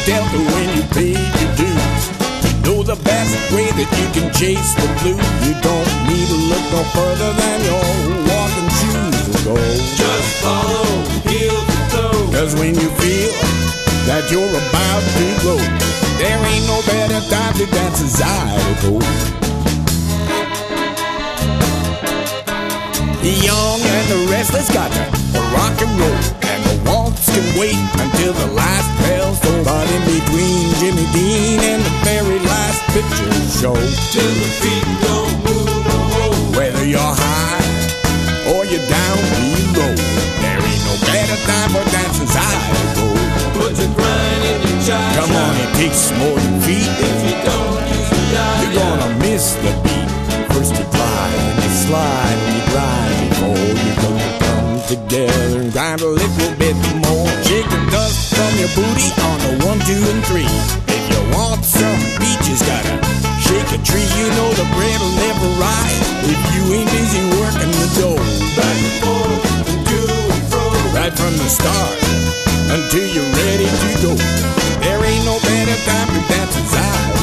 dealt when you paid your dues. You know the best way that you can chase the blues. You don't need to look no further than your walking shoes will go. Just follow heel to toe. 'Cause when you feel that you're about to go, there ain't no better time to dance as I go. The young and the restless got to rock and roll, and the waltz can wait until the last bell's tolled. But in between Jimmy Dean and the very last picture show, Till the feet don't move no more. whether you're high or you're down below, there ain't no better time for dancing as I go. Put your grind in your child. Come on, it takes more than feet. If you don't use the eye, You're gonna miss the beat. First you glide and you slide and you grind before you come together and grind a little bit more. Shake the dust from your booty on the 1, 2, and 3. If you want some beat, you gotta shake a tree. You know the bread will never rise if you ain't busy working the dough. back and forth and to and fro. Right from the start until you're ready to go. There ain't no better time to dance as I